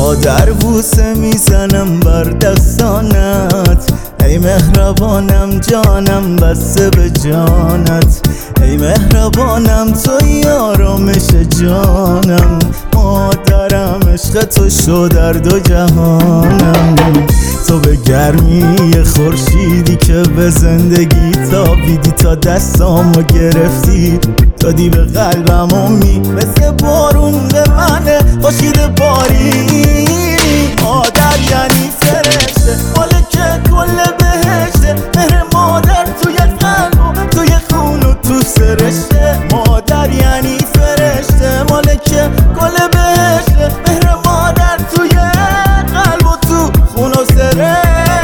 مادر بوسه میزنم بر دستانت، ای مهربانم جانم بسته به جانت، ای مهربانم توی آرامش جانم، مادرم عشق تو شو در دو جهانم. تو به گرمی خورشیدی که به زندگی تابیدی، تا دستامو گرفتی دادی به قلبم امید، مثل بارون به منه خورشید باری. مادر یعنی فرشته مالک کل بهشته، مهر مادر توی قلب و توی خون و تو سرشته. مادر یعنی فرشته مالک کل بهشته، مهر مادر توی قلب و تو خون و سرشته.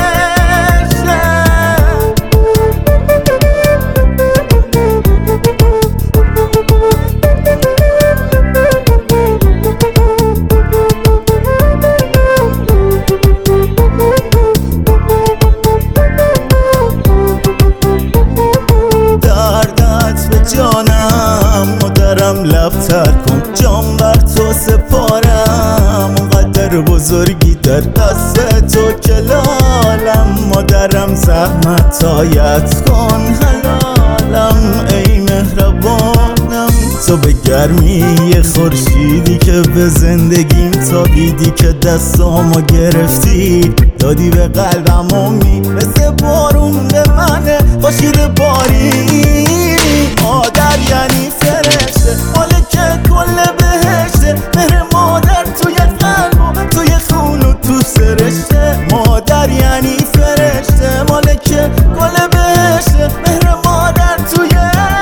جانم مادرم لبتر کن، جان بر تو سپارم، اونقدر بزرگی در دست تو کلالم. مادرم زحمت هایت کن حلالم، ای مهربانم. تو به گرمی خورشیدی که به زندگیم تابیدی، که دستامو گرفتی دادی به قلبم امید، مثل بارون به منه خورشید باری. مادر یعنی فرشته مالک کل بهشته، مهر مادر توی قلب و توی خون و تو سرشته. مادر یعنی فرشته مالک کل بهشته، مهر مادر توی